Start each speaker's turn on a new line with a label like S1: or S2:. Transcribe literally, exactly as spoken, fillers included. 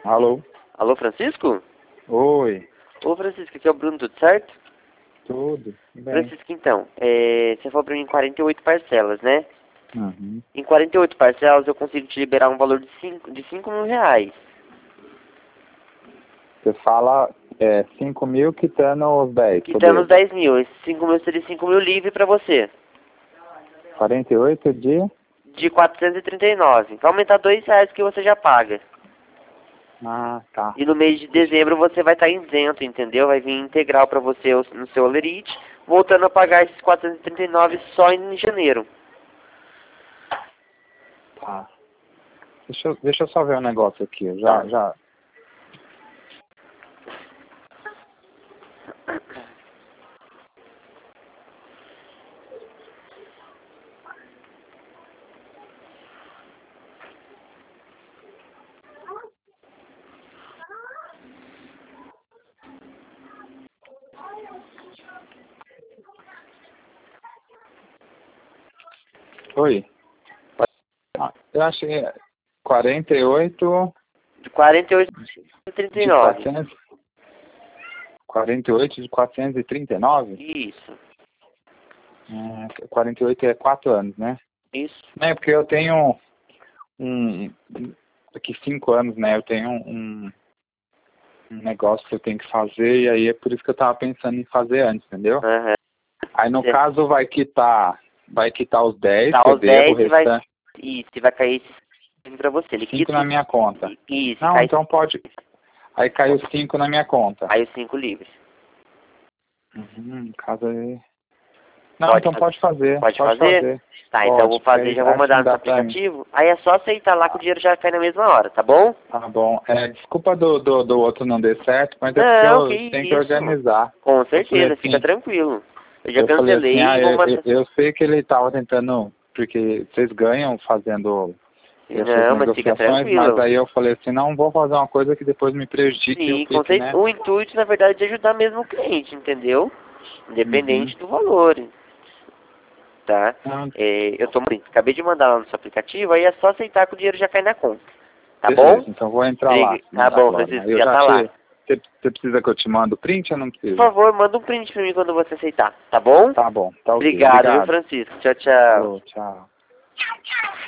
S1: Alô?
S2: Alô, Francisco?
S1: Oi.
S2: Ô, Francisco, aqui é o Bruno, tudo certo?
S1: Tudo bem.
S2: Francisco, então, é, você falou pra mim em quarenta e oito parcelas, né?
S1: Uhum.
S2: Em quarenta e oito parcelas eu consigo te liberar um valor de cinco de cinco mil reais.
S1: Você fala é, cinco mil quitando os dez.
S2: Quitando os dez mil. Esses cinco mil seria cinco mil livre pra você.
S1: quarenta e oito de?
S2: De quatrocentos e trinta e nove. Vai aumentar dois reais que você já paga.
S1: Ah, tá.
S2: E no mês de dezembro você vai estar isento, entendeu? Vai vir integral pra você no seu Olerite, voltando a pagar esses quatrocentos e trinta e nove só em janeiro.
S1: Tá. Deixa eu, deixa eu só ver um negócio aqui. Eu já,
S2: Tá.
S1: já... Oi. Ah, eu achei quarenta e oito
S2: De quarenta e oito a trinta e
S1: de
S2: nove.
S1: quatrocentos. quarenta e oito de quatrocentos e trinta e nove?
S2: Isso.
S1: Hum, quarenta e oito é quatro anos, né?
S2: Isso.
S1: É, porque eu tenho um... Daqui cinco anos, né? Eu tenho um, um negócio que eu tenho que fazer e aí é por isso que eu tava pensando em fazer antes, entendeu?
S2: Aham.
S1: Aí no
S2: Certo.
S1: caso vai quitar, vai quitar os dez
S2: Tá,
S1: que eu
S2: os
S1: devo, o
S2: dez e vai,
S1: restante
S2: isso, e vai cair esses pra você. Ele
S1: cinco
S2: quita
S1: na
S2: os,
S1: minha conta.
S2: isso, e
S1: Não,
S2: cai,
S1: então pode. Aí caiu cinco na minha conta.
S2: cai os cinco livres.
S1: Uhum, no caso aí. Não,
S2: Pode
S1: então
S2: fazer?
S1: pode fazer.
S2: Pode
S1: Pode
S2: fazer?
S1: fazer.
S2: Tá, então eu vou
S1: Pode, porque
S2: fazer,
S1: aí
S2: já vou
S1: acho que
S2: mandar no seu
S1: dá pra mim.
S2: aplicativo. Aí é só aceitar lá que o dinheiro já cai na mesma hora, tá bom?
S1: Tá bom. É, desculpa do, do, do outro não der certo, mas é porque
S2: Não, que
S1: eu tenho que
S2: isso.
S1: organizar.
S2: Com
S1: Eu falei
S2: certeza, fica
S1: assim,
S2: tranquilo. Eu já
S1: eu falei assim,
S2: cancelei
S1: ah,
S2: e vou
S1: eu, eu,
S2: mandar.
S1: eu sei que ele tava tentando, porque vocês ganham fazendo essas
S2: Não, mas fica
S1: negociações, mas
S2: tranquilo.
S1: aí eu falei assim, não vou fazer uma coisa que depois me prejudique e eu
S2: Sim, com
S1: fique,
S2: certeza.
S1: né?
S2: O intuito, na verdade, é de ajudar mesmo o cliente, entendeu?
S1: Uhum.
S2: Independente do valor, tá?
S1: Não,
S2: É, eu tô, acabei de mandar lá no seu aplicativo, aí é só aceitar que o dinheiro já cai na conta. Tá bom?
S1: beleza, então vou entrar lá
S2: Brigue- Tá bom,
S1: agora.
S2: Francisco,
S1: Eu
S2: já
S1: já
S2: tá lá.
S1: te... Você você precisa que eu te mande o print ou não
S2: Por
S1: precisa?
S2: favor, manda um print pra mim quando você aceitar, tá bom?
S1: Tá bom, tá ok.
S2: Obrigado, viu,
S1: Obrigado.
S2: Francisco? Tchau, tchau.
S1: Falou, tchau.